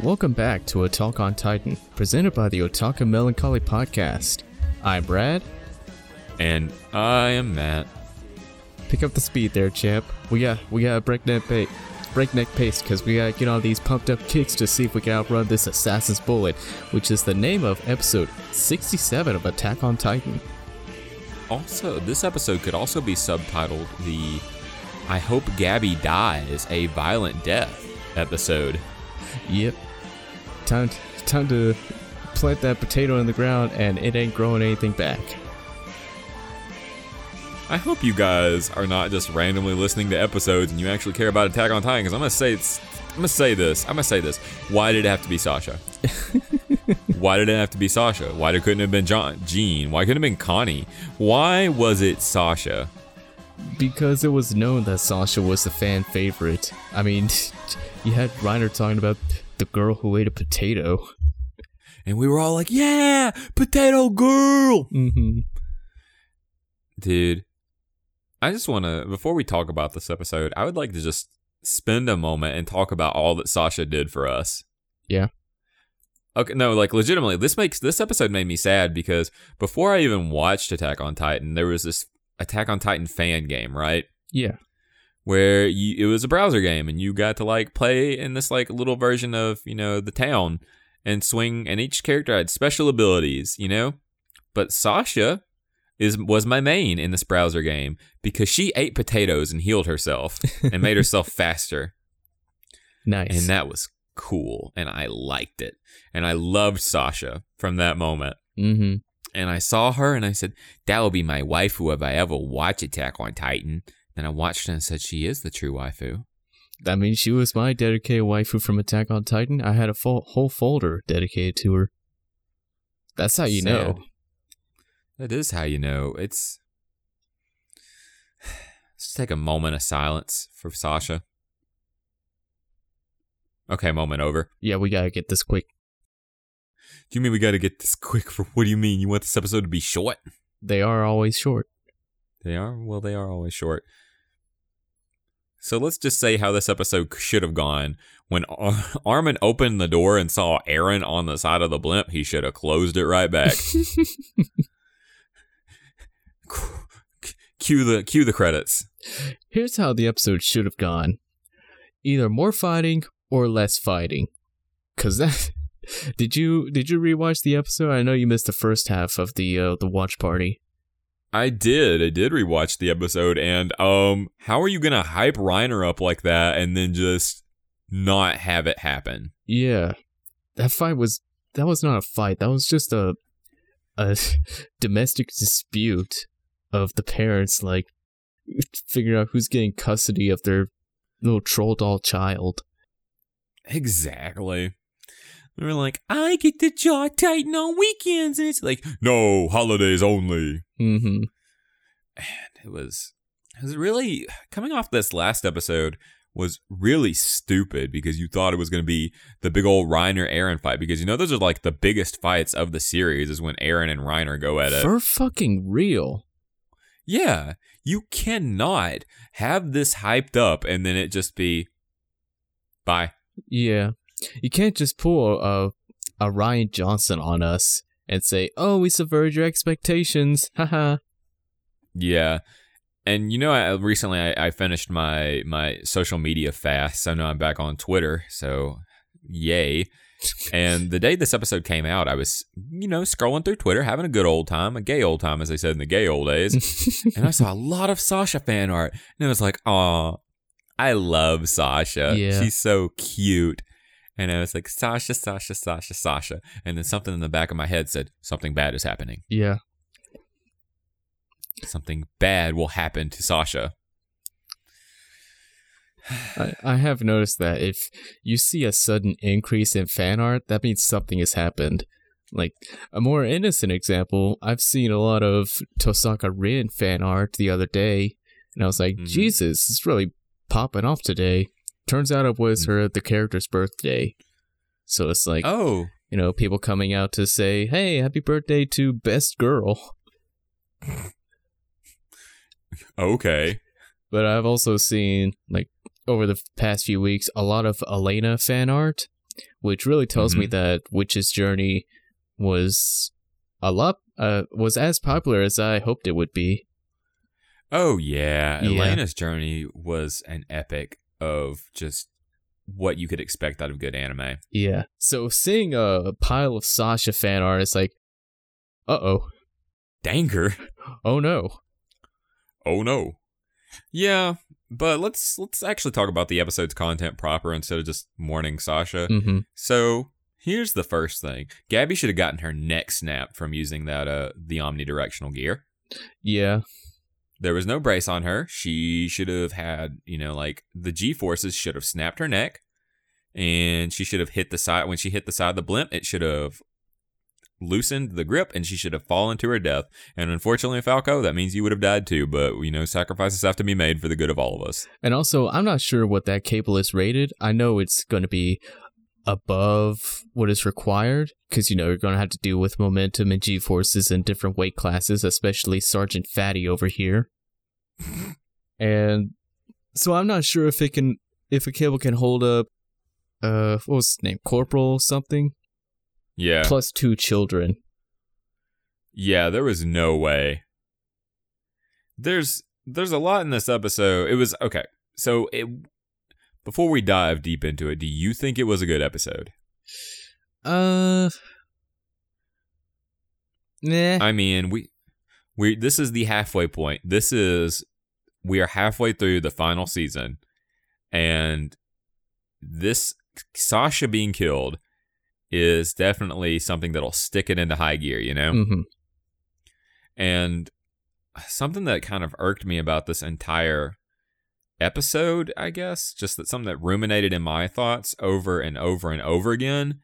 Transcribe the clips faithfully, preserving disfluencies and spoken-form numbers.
welcome back to Attack on Titan, presented by the Otaku Melancholy Podcast. I'm Brad. And I am Matt. Pick up the speed there, champ. We got we got breakneck pace, breakneck pace, because we gotta get on these pumped up kicks to see if we can outrun this Assassin's Bullet, which is the name of episode sixty-seven of Attack on Titan. Also, this episode could also be subtitled the I Hope Gabby Dies, a Violent Death episode. Yep. Time, time to plant that potato in the ground and it ain't growing anything back. I hope you guys are not just randomly listening to episodes and you actually care about Attack on Titan, because I'm gonna say it's, I'm gonna say this. I'm gonna say this. Why did it have to be Sasha? Why did it have to be Sasha? Why couldn't it have been John, Jean? Why couldn't it have been Connie? Why was it Sasha? Because it was known that Sasha was the fan favorite. I mean, you had Reiner talking about the girl who ate a potato. And we were all like, yeah, potato girl! Mm-hmm. Dude, I just want to, before we talk about this episode, I would like to just spend a moment and talk about all that Sasha did for us. Yeah. Okay, no, like legitimately, this makes, this episode made me sad because before I even watched Attack on Titan, there was this Attack on Titan fan game, right? Yeah. Where you, it was a browser game and you got to like play in this like little version of, you know, the town and swing, and each character had special abilities, you know? But Sasha is was my main in this browser game because she ate potatoes and healed herself and made herself faster. Nice. And that was cool and I liked it. And I loved Sasha from that moment. Mm-hmm. And I saw her and I said, that will be my waifu if I ever watch Attack on Titan. Then I watched her and said, she is the true waifu. I mean, she was my dedicated waifu from Attack on Titan. I had a full, whole folder dedicated to her. That's how you Sad. know. That is how you know. It's... Let's take a moment of silence for Sasha. Okay, moment over. Yeah, we gotta get this quick. Do you mean we gotta get this quick? For what do you mean? You want this episode to be short? They are always short. They are? Well, they are always short. So let's just say how this episode should have gone. When Ar- Armin opened the door and saw Eren on the side of the blimp, he should have closed it right back. Cue the cue the credits. Here's how the episode should have gone. Either more fighting or less fighting. Cause that did you did you rewatch the episode? I know you missed the first half of the uh, the watch party. I did. I did rewatch the episode, and um, how are you gonna hype Reiner up like that and then just not have it happen? Yeah, that fight was that was not a fight. That was just a a domestic dispute of the parents, like figuring out who's getting custody of their little troll doll child. Exactly. They were like, I get to jaw Titan on weekends, and it's like, no, holidays only. Mm-hmm. And it was, it was really, coming off this last episode was really stupid because you thought it was going to be the big old Reiner Eren fight, because you know those are like the biggest fights of the series is when Eren and Reiner go at it. For fucking real. Yeah, you cannot have this hyped up and then it just be, bye. Yeah. You can't just pull a, a Ryan Johnson on us and say, oh, we subverted your expectations. Haha. Yeah. And you know, I, recently I, I finished my, my social media fast, so now I'm back on Twitter, so yay. And the day this episode came out, I was, you know, scrolling through Twitter, having a good old time, a gay old time, as they said in the gay old days. And I saw a lot of Sasha fan art. And I was like, aw, I love Sasha. Yeah. She's so cute. And I was like, Sasha, Sasha, Sasha, Sasha. And then something in the back of my head said, something bad is happening. Yeah. Something bad will happen to Sasha. I, I have noticed that if you see a sudden increase in fan art, that means something has happened. Like, a more innocent example, I've seen a lot of Tosaka Rin fan art the other day, and I was like, mm-hmm. Jesus, it's really popping off today. Turns out it was her, the character's birthday. So it's like, oh, you know, people coming out to say, hey, happy birthday to Best Girl. Okay. But I've also seen, like, over the past few weeks, a lot of Elena fan art. which really tells Mm-hmm. me that Witch's Journey was a lot uh, was as popular as I hoped it would be. Oh yeah, Yeah. Elena's journey was an epic of just what you could expect out of good anime. Yeah. So seeing a pile of Sasha fan art is like, uh-oh. Danger. Oh no. Oh no. Yeah, but let's let's actually talk about the episode's content proper instead of just mourning Sasha. Mm-hmm. So here's the first thing: Gabby should have gotten her neck snapped from using that uh the omnidirectional gear. Yeah. There was no brace on her. She should have had, you know, like the G forces should have snapped her neck, and she should have hit the side. When she hit the side of the blimp, it should have loosened the grip, and she should have fallen to her death. And unfortunately, Falco, that means you would have died too. But you know, sacrifices have to be made for the good of all of us. And also, I'm not sure what that cable is rated. I know it's going to be above what is required because, you know, you're going to have to deal with momentum and G-forces in different weight classes, especially Sergeant Fatty over here. And so I'm not sure if it can, if a cable can hold up, uh, what was his name? Corporal something? Yeah. Plus two children. Yeah, there was no way. There's there's a lot in this episode. It was okay. So it before we dive deep into it, do you think it was a good episode? Uh, nah. I mean, we we this is the halfway point. This is we are halfway through the final season, and this Sasha being killed is definitely something that'll stick it into high gear, you know? Mm-hmm. And something that kind of irked me about this entire episode, I guess, just that something that ruminated in my thoughts over and over and over again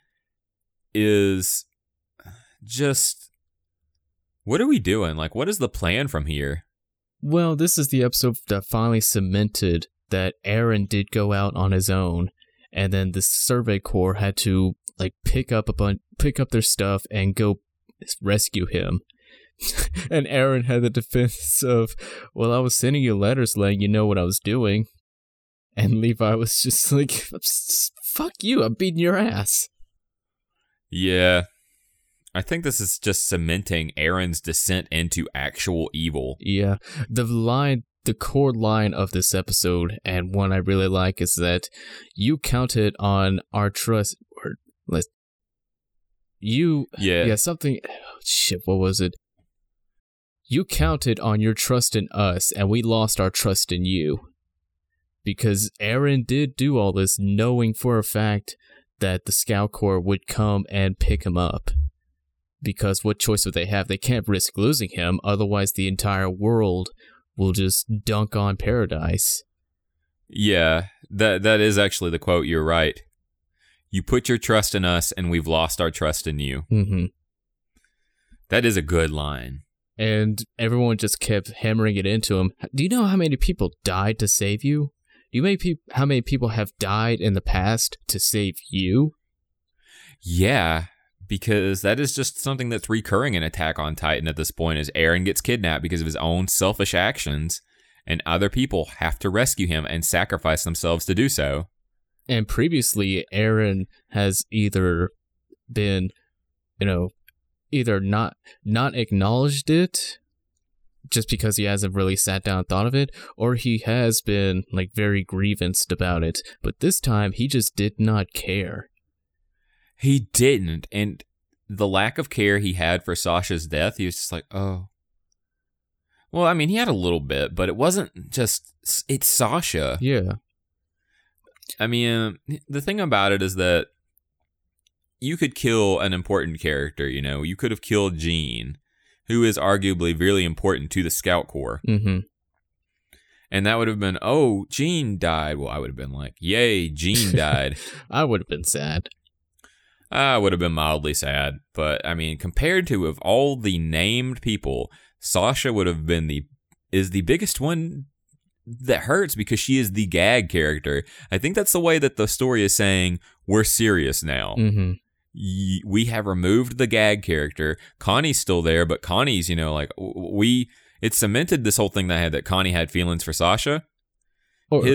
is just, what are we doing? Like, what is the plan from here? Well, this is the episode that finally cemented that Eren did go out on his own, and then the Survey Corps had to like pick up a bunch, pick up their stuff and go rescue him. And Eren had the defense of, well, I was sending you letters letting you know what I was doing. And Levi was just like, fuck you, I'm beating your ass. Yeah. I think this is just cementing Eren's descent into actual evil. Yeah. The line, the core line of this episode, and one I really like, is that you counted on our trust. Or, let's, you, Yeah. yeah, something, oh, shit, what was it? You counted on your trust in us, and we lost our trust in you. Because Eren did do all this knowing for a fact that the Scout Corps would come and pick him up. Because what choice would they have? They can't risk losing him, otherwise the entire world will just dunk on Paradise. Yeah, that that is actually the quote. You're right. You put your trust in us, and we've lost our trust in you. Mm-hmm. That is a good line. And everyone just kept hammering it into him. Do you know how many people died to save you? Do you know pe- how many people have died in the past to save you? Yeah, because that is just something that's recurring in Attack on Titan at this point, is Eren gets kidnapped because of his own selfish actions, and other people have to rescue him and sacrifice themselves to do so. And previously, Eren has either been, you know, either not not acknowledged it just because he hasn't really sat down and thought of it, or he has been like very grievanced about it. But this time he just did not care. He didn't, and the lack of care he had for Sasha's death, he was just like, oh. Well, I mean, he had a little bit, but it wasn't just, it's Sasha. Yeah. I mean, the thing about it is that you could kill an important character, you know. You could have killed Jean, who is arguably really important to the Scout Corps. Mm-hmm. And that would have been, oh, Jean died. Well, I would have been like, yay, Jean died. I would have been sad. I would have been mildly sad. But, I mean, compared to of all the named people, Sasha would have been the, is the biggest one that hurts because she is the gag character. I think that's the way that the story is saying, we're serious now. Mm-hmm. We have removed the gag character. Connie's still there, but Connie's, you know, like, we, it cemented this whole thing that I had, that Connie had feelings for Sasha. Or, His,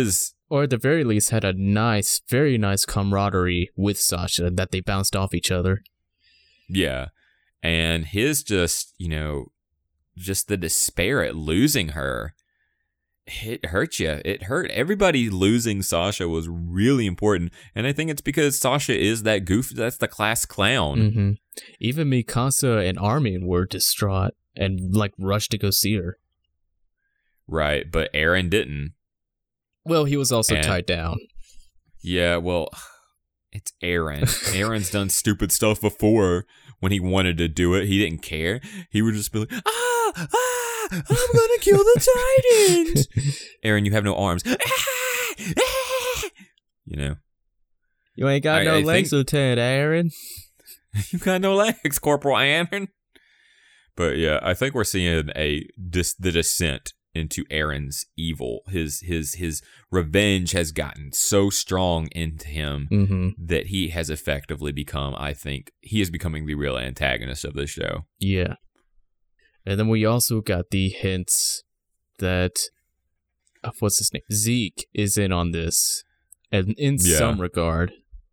Or at the very least had a nice, very nice camaraderie with Sasha that they bounced off each other. Yeah. And his just, you know, just the despair at losing her, it hurt you. It hurt. Everybody losing Sasha was really important. And I think it's because Sasha is that goof, that's the class clown. Mm-hmm. Even Mikasa and Armin were distraught and like rushed to go see her. Right. But Eren didn't. Well, he was also and, tied down. Yeah, well, it's Eren. Eren's done stupid stuff before. When he wanted to do it, he didn't care. He would just be like, ah, ah, I'm gonna kill the Titans. Eren, you have no arms. Ah, ah. You know. You ain't got I, no I legs, think, Lieutenant Eren. You got no legs, Corporal Eren. But yeah, I think we're seeing a dis, the descent into Eren's evil. His his his revenge has gotten so strong into him mm-hmm. that he has effectively become, I think, he is becoming the real antagonist of this show. Yeah. And then we also got the hints that, uh, what's his name? Zeke is in on this, and in yeah. some regard.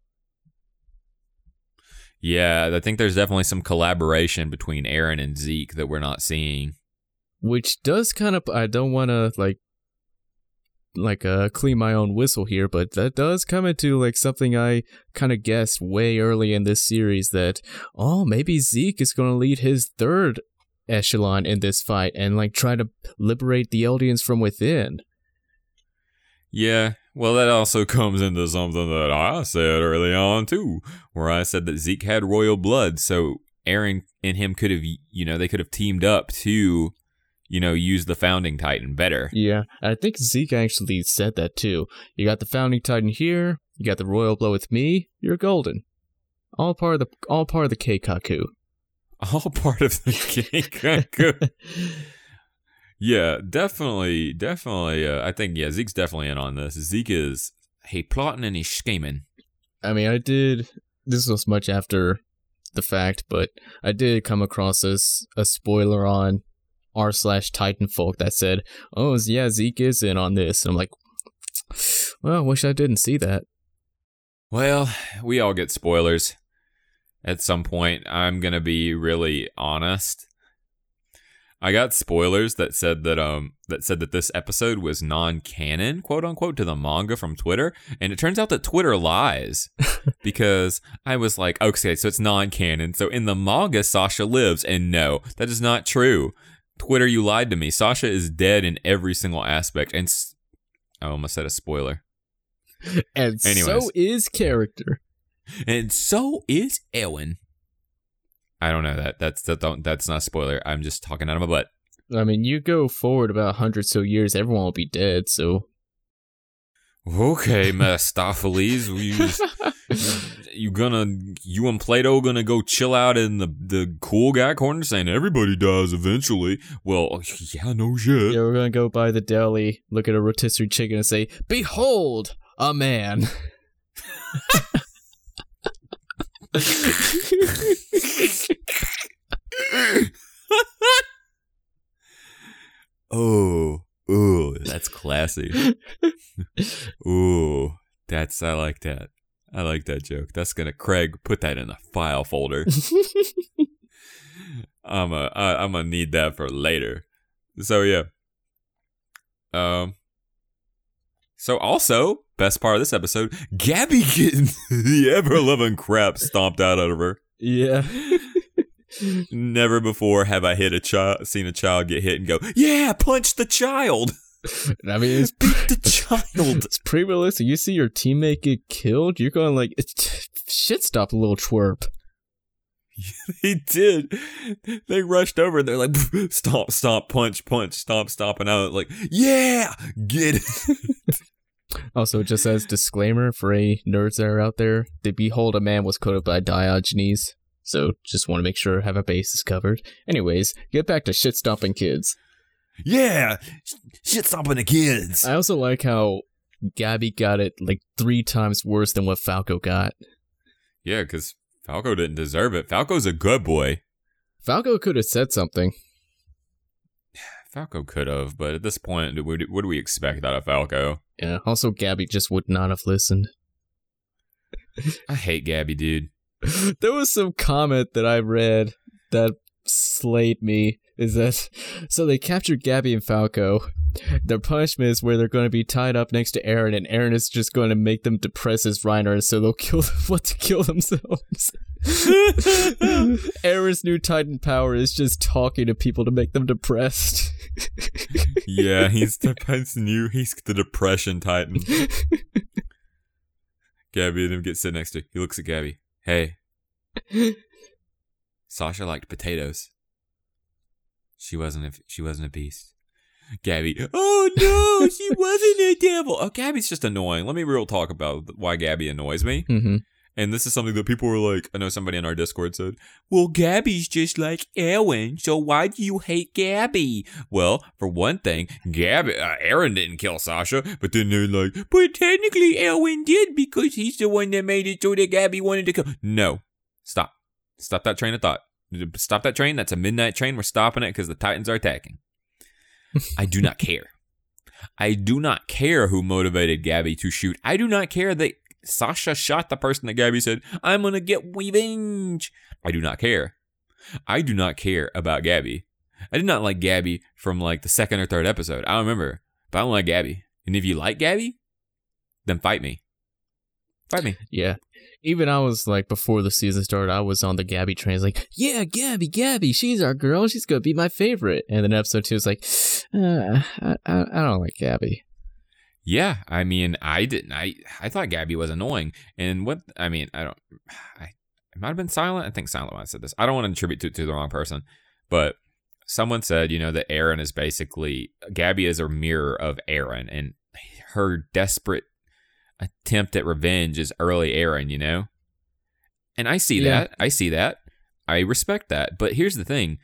Yeah, I think there's definitely some collaboration between Eren and Zeke that we're not seeing. Which does kind of, I don't want to like, like uh, clean my own whistle here, but that does come into like something I kind of guessed way early in this series that, oh, maybe Zeke is going to lead his third echelon in this fight and like try to liberate the Eldians from within. Yeah, well, that also comes into something that I said early on too, where I said that Zeke had royal blood, so Eren and him could have, you know, they could have teamed up to, you know, use the Founding Titan better. Yeah, I think Zeke actually said that too. You got the Founding Titan here, you got the royal blood with me, you're golden. All part of the all part of the Keikaku. All part of the Keikaku. Yeah, definitely, definitely. Uh, I think, yeah, Zeke's definitely in on this. Zeke is, he plotting and he's scheming. I mean, I did, this was much after the fact, but I did come across this, a spoiler on r slash Titanfolk that said, oh, yeah, Zeke is in on this. And I'm like, well, I wish I didn't see that. Well, we all get spoilers at some point. I'm going to be really honest. I got spoilers that said that um that said that this episode was non-canon, quote unquote, to the manga from Twitter, and it turns out that Twitter lies because I was like, okay, so it's non-canon. So in the manga, Sasha lives, and no, that is not true. Twitter, you lied to me. Sasha is dead in every single aspect, and s- I almost said a spoiler. And Anyways. So is character, and so is Ellen. I don't know that. That's that don't. That's not a spoiler. I'm just talking out of my butt. I mean, you go forward about a hundred so years, everyone will be dead. So, okay, Mephistopheles, you, you gonna you and Plato gonna go chill out in the the cool guy corner, saying everybody dies eventually. Well, yeah, no shit. Yeah, we're gonna go by the deli, look at a rotisserie chicken, and say, "Behold, a man." oh, ooh, that's classy. Ooh, that's I like that. I like that joke. That's gonna Craig put that in a file folder. I'm a I, I'm gonna need that for later. So yeah. Um. So also, best part of this episode, Gabby getting the ever-loving crap stomped out of her. Yeah. Never before have I hit a child, seen a child get hit and go, yeah, punch the child. I mean, it's beat the child. It's pretty realistic. You see your teammate get killed, you're going like, shit, stop a little twerp. He did. They rushed over and they're like, stomp, stomp, punch, punch, stomp, stomp, and I was like, yeah, get it. Also, just as disclaimer for any nerds that are out there, the Behold a Man was coded by Diogenes, so just want to make sure I have a basis covered. Anyways, get back to shit stomping kids. Yeah, shit stomping the kids. I also like how Gabby got it like three times worse than what Falco got. Yeah, because Falco didn't deserve it. Falco's a good boy. Falco could have said something. Falco could have, but at this point, what do we expect out of Falco? Yeah. Also, Gabby just would not have listened. I hate Gabby, dude. There was some comment that I read that slayed me. Is that so? They captured Gabby and Falco. Their punishment is where they're going to be tied up next to Eren, and Eren is just going to make them depressed as Reiner, so they'll kill what to kill themselves. Eren's new Titan power is just talking to people to make them depressed. Yeah, he's the Titan's new. He's the depression Titan. Gabby and him get sit next to. He looks at Gabby. Hey, Sasha liked potatoes. She wasn't a, she wasn't a beast. Gabby, oh no, she wasn't a devil. Oh, Gabby's just annoying. Let me real talk about why Gabby annoys me. Mm-hmm. And this is something that people were like, I know somebody in our Discord said, well, Gabby's just like Eren, so why do you hate Gabby? Well, for one thing, Gabby, uh, Eren didn't kill Sasha, but then they're like, but technically Eren did because he's the one that made it so that Gabby wanted to kill. No, stop. Stop that train of thought. Stop that train. That's a midnight train. We're stopping it because the Titans are attacking. I do not care. I do not care who motivated Gabby to shoot. I do not care that Sasha shot the person that Gabby said, I'm going to get revenge. I do not care. I do not care about Gabby. I did not like Gabby from like the second or third episode. I don't remember. But I don't like Gabby. And if you like Gabby, then fight me. Fight me. Yeah. Even I was like, before the season started, I was on the Gabby train. Like, yeah, Gabby, Gabby, she's our girl. She's going to be my favorite. And then episode two was like, uh, I, I, I don't like Gabby. Yeah, I mean, I didn't. I I thought Gabby was annoying. And what, I mean, I don't, I, it might have been Silent. I think Silent might have said this. I don't want to attribute to, to the wrong person. But someone said, you know, that Eren is basically, Gabby is a mirror of Eren. And her desperate attempt at revenge is early Eren, you know? And I see Yeah. that. I see that. I respect that. But here's the thing.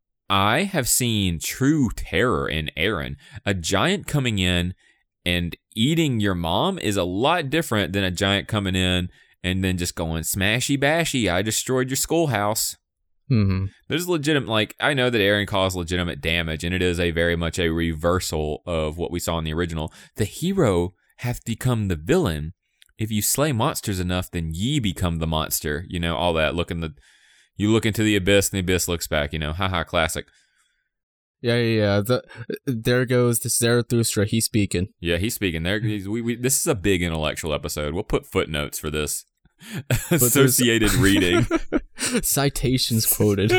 I have seen true terror in Eren. A giant coming in and eating your mom is a lot different than a giant coming in and then just going, smashy bashy, I destroyed your schoolhouse. Mm-hmm. There's legitimate, like, I know that Eren caused legitimate damage, and it is a very much a reversal of what we saw in the original. The hero have become the villain. If you slay monsters enough, then ye become the monster. You know, all that. Look in the, you look into the abyss, and the abyss looks back. You know, haha, classic. Yeah, yeah, yeah. The, there goes the Zarathustra. He's speaking. Yeah, he's speaking. There, he's, we, we, this is a big intellectual episode. We'll put footnotes for this. Associated reading. Citations quoted.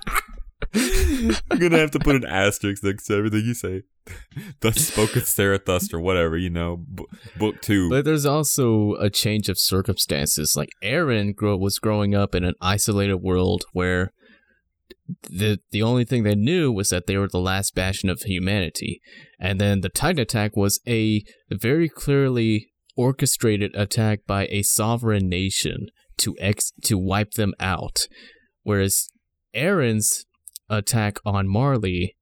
I'm gonna have to put an asterisk next to everything you say. Thus spoketh Zarathustra, or whatever, you know, b- book two. But there's also a change of circumstances. Like, Eren grow, was growing up in an isolated world where the the only thing they knew was that they were the last bastion of humanity. And then the Titan attack was a very clearly orchestrated attack by a sovereign nation to ex to wipe them out. Whereas Eren's attack on Marley,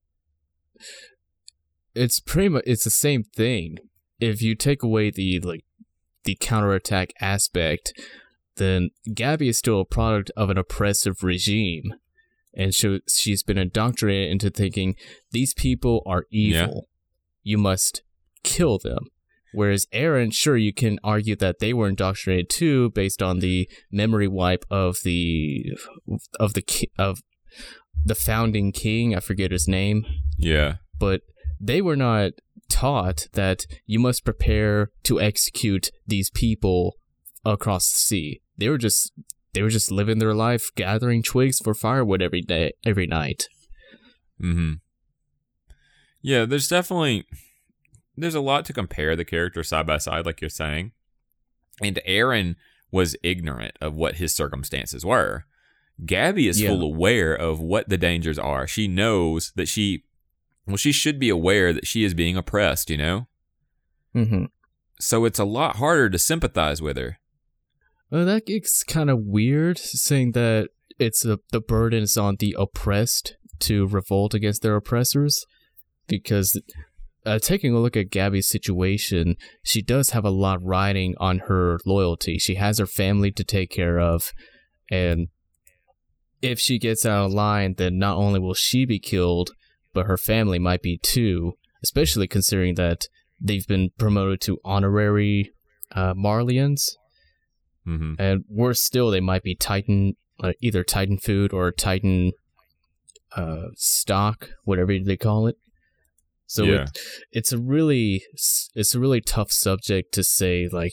it's pretty much it's the same thing. If you take away the like the counterattack aspect, then Gabby is still a product of an oppressive regime, and she, she's been indoctrinated into thinking these people are evil. Yeah. You must kill them. Whereas Eren, sure, you can argue that they were indoctrinated too, based on the memory wipe of the of the of the founding king. I forget his name. Yeah, but they were not taught that you must prepare to execute these people across the sea. They were just they were just living their life, gathering twigs for firewood every day, every night. Mm-hmm. Yeah, there's definitely. There's a lot to compare the characters side by side, like you're saying. And Eren was ignorant of what his circumstances were. Gabby is yeah. full aware of what the dangers are. She knows that she, well, she should be aware that she is being oppressed, you know? Mm-hmm. So it's a lot harder to sympathize with her. Well, that gets kind of weird, saying that it's a, the burden is on the oppressed to revolt against their oppressors, because... Uh, taking a look at Gabby's situation, she does have a lot riding on her loyalty. She has her family to take care of, and if she gets out of line, then not only will she be killed, but her family might be too, especially considering that they've been promoted to honorary uh, Marlians. Mm-hmm. And worse still, they might be Titan, uh, either Titan food or Titan uh, stock, whatever they call it. So yeah. it, it's a really, it's a really tough subject to say. Like,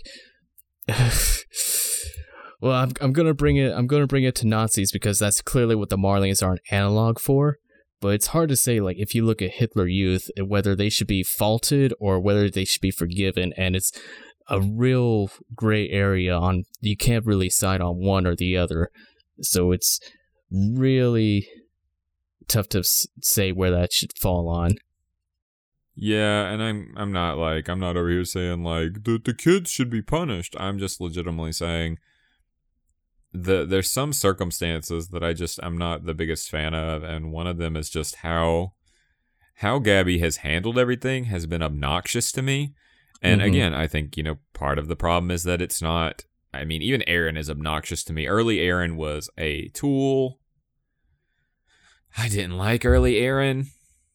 well, I'm I'm gonna bring it, I'm gonna bring it to Nazis because that's clearly what the Marlians are an analog for. But it's hard to say, like, if you look at Hitler Youth, whether they should be faulted or whether they should be forgiven, and it's a real gray area on, you can't really side on one or the other. So it's really tough to s- say where that should fall on. Yeah, and I'm I'm not like I'm not over here saying like the the kids should be punished. I'm just legitimately saying the there's some circumstances that I just I'm not the biggest fan of, and one of them is just how how Gabby has handled everything has been obnoxious to me. And mm-hmm. again, I think, you know, part of the problem is that it's not, I mean, even Eren is obnoxious to me. Early Eren was a tool. I didn't like early Eren.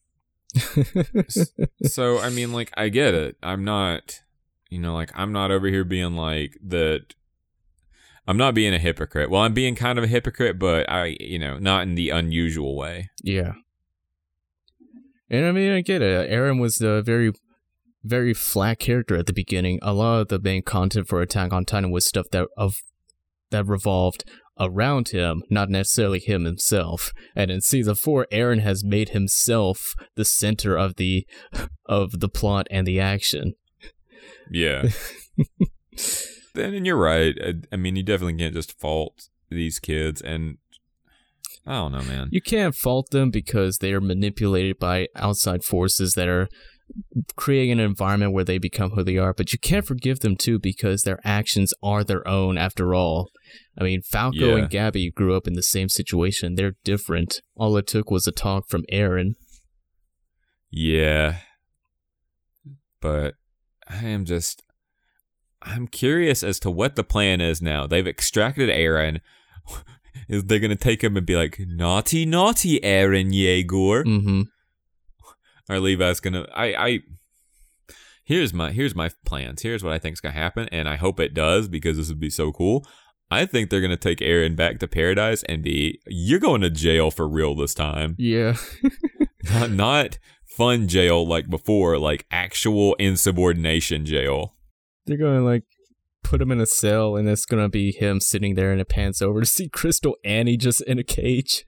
So, I mean, like, I get it. I'm not, you know, like, I'm not over here being like that. I'm not being a hypocrite. Well, I'm being kind of a hypocrite, but I, you know, not in the unusual way. Yeah. And I mean, I get it. Eren was a very, very flat character at the beginning. A lot of the main content for Attack on Titan was stuff that of that revolved around him, not necessarily him himself. And in season four, Eren has made himself the center of the of the plot and the action. Yeah. Then and you're right. I, I mean, you definitely can't just fault these kids, and I don't know, man. You can't fault them because they are manipulated by outside forces that are creating an environment where they become who they are, but you can't forgive them too because their actions are their own after all. I mean, Falco yeah. and Gabby grew up in the same situation. They're different. All it took was a talk from Eren. Yeah. But I am just... I'm curious as to what the plan is now. They've extracted Eren. Is they going to take him and be like, naughty, naughty Eren Yeager? Mm-hmm. Or Levi's going to... I, I... Here's my here's my plans. Here's what I think's going to happen, and I hope it does because this would be so cool. I think they're going to take Eren back to paradise and be, you're going to jail for real this time. Yeah. not, not fun jail like before, like actual insubordination jail. They're going to, like, put him in a cell, and it's going to be him sitting there, and it pans over to see Crystal Annie just in a cage.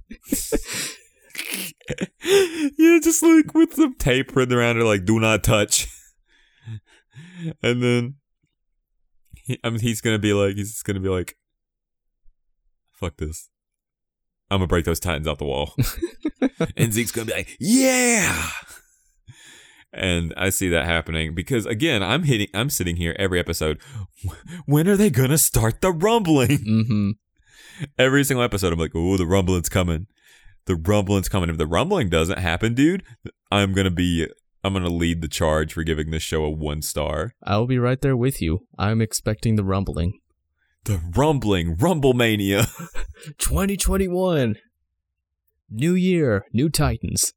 Yeah, just like with some tape written around her, like, do not touch. And then, he, I mean, he's going to be like, he's going to be like, fuck this. I'm going to break those Titans out the wall. And Zeke's going to be like, yeah! And I see that happening because, again, I'm hitting, I'm sitting here every episode. When are they going to start the rumbling? Mm-hmm. Every single episode, I'm like, oh, the rumbling's coming. The rumbling's coming. If the rumbling doesn't happen, dude, I'm going to be, I'm going to lead the charge for giving this show a one star. I'll be right there with you. I'm expecting the rumbling. The rumbling, Rumblemania. twenty twenty-one. New year, new Titans.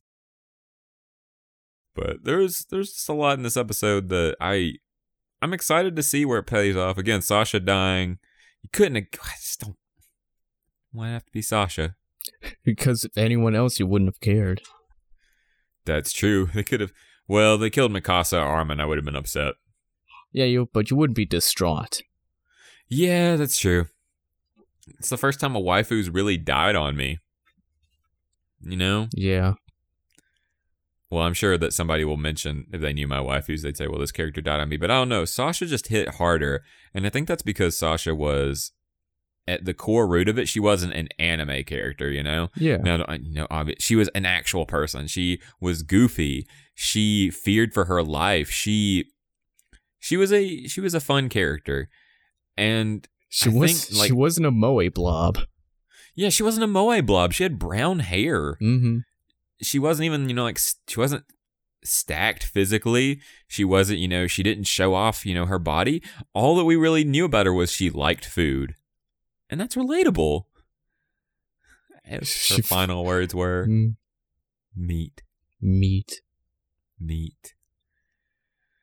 But there's there's just a lot in this episode that I I'm excited to see where it pays off. Again, Sasha dying. You couldn't have, I just don't why have to be Sasha? Because if anyone else you wouldn't have cared. That's true. They could have well, they killed Mikasa or Armin, I would have been upset. Yeah, you but you wouldn't be distraught. Yeah, that's true. It's the first time a waifu's really died on me. You know? Yeah. Well, I'm sure that somebody will mention, if they knew my waifus, they'd say, well, this character died on me. But I don't know. Sasha just hit harder. And I think that's because Sasha was, at the core root of it, she wasn't an anime character, you know? Yeah. Now, you know, obvious, she was an actual person. She was goofy. She feared for her life. She she was a she was a fun character. And she I was think, like, she wasn't a moe blob. Yeah, she wasn't a moe blob. She had brown hair. Mm-hmm. She wasn't even, you know, like, she wasn't stacked physically. She wasn't, you know, she didn't show off, you know, her body. All that we really knew about her was she liked food. And that's relatable. Her she final f- words were, mm. meat. Meat. Meat.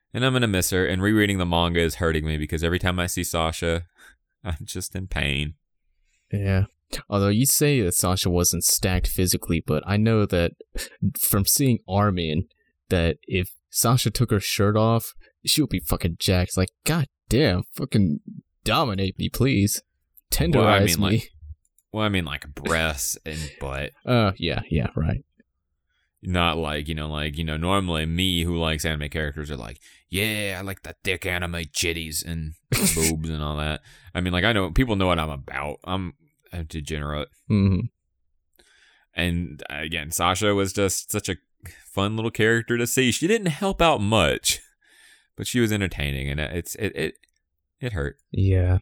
And I'm going to miss her. And rereading the manga is hurting me because every time I see Sasha, I'm just in pain. Yeah. Although you say that Sasha wasn't stacked physically, but I know that from seeing Armin, that if Sasha took her shirt off, she would be fucking jacked. It's like, god damn, fucking dominate me, please. Tenderize well, I mean, me. Like, well, I mean, like breasts and butt. Oh, uh, yeah, yeah, right. Not like, you know, like, you know, normally me who likes anime characters are like, yeah, I like the thick anime chitties and boobs and all that. I mean, like, I know, people know what I'm about. I'm a degenerate. Mm-hmm. And again, Sasha was just such a fun little character to see. She didn't help out much, but she was entertaining, and it's it it, it hurt. Yeah.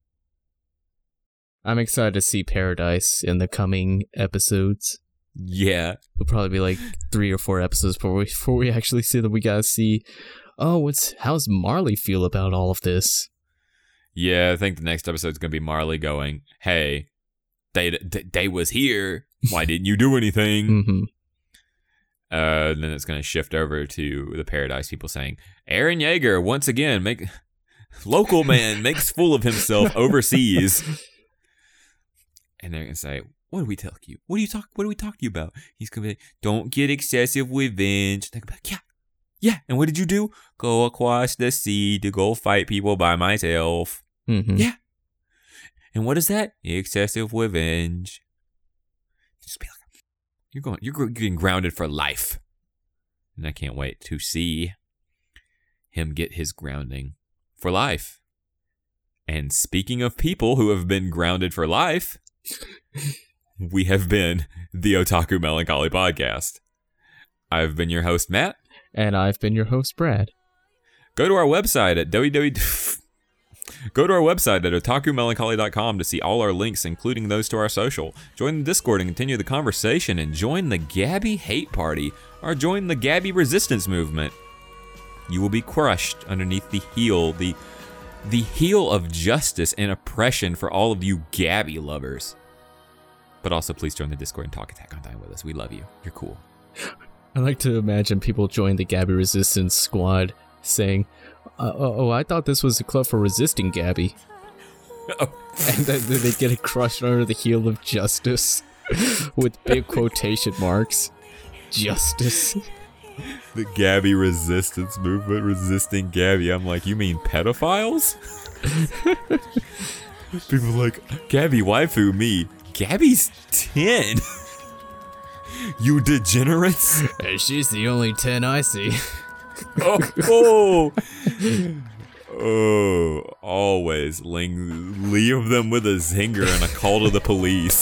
I'm excited to see Paradise in the coming episodes. Yeah. It'll probably be like three or four episodes before we, before we actually see that. We gotta see, oh, what's how's Marley feel about all of this? Yeah, I think the next episode's gonna be Marley going, hey, they they was here. Why didn't you do anything? Mm-hmm. Uh, then it's gonna shift over to the Paradise people saying, Eren Yeager once again make local man makes fool of himself overseas. And they're gonna say, what do we tell you? What do you talk? What do we talk to you about? He's gonna be, don't get excessive revenge. They're gonna be like, yeah, yeah. And what did you do? Go across the sea to go fight people by myself. Mm-hmm. Yeah. And what is that? Excessive revenge. Just be like, you're going, you're getting grounded for life. And I can't wait to see him get his grounding for life. And speaking of people who have been grounded for life, we have been the Otaku Melancholy Podcast. I've been your host, Matt. And I've been your host, Brad. Go to our website at www. Go to our website at otaku melancholy dot com to see all our links, including those to our social. Join the Discord and continue the conversation, and join the Gabby Hate Party, or join the Gabby Resistance Movement. You will be crushed underneath the heel, the the heel of justice and oppression for all of you Gabby lovers. But also, please join the Discord and talk Attack on Titan with us. We love you. You're cool. I like to imagine people join the Gabby Resistance Squad saying, uh, oh, oh, I thought this was a club for resisting Gabby. Oh. And then they get crushed under the heel of justice with big quotation marks. Justice. The Gabby Resistance Movement resisting Gabby. I'm like, you mean pedophiles? People are like, Gabby waifu me. Gabby's ten. You degenerates. And she's the only ten I see. oh, oh, oh, always ling- leave them with a zinger and a call to the police.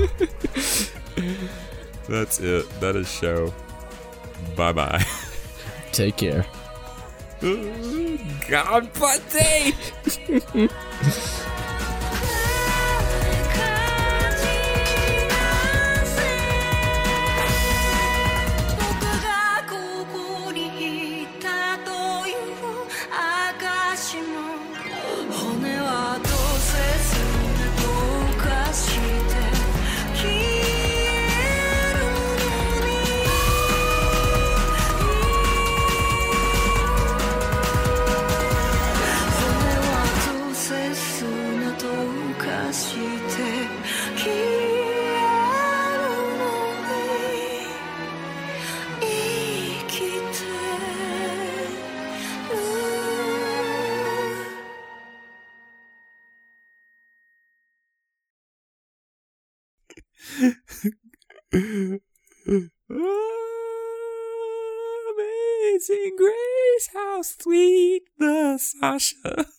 That's it. That is show. Bye-bye. Take care. God, buddy! Amazing Grace, how sweet the Sasha.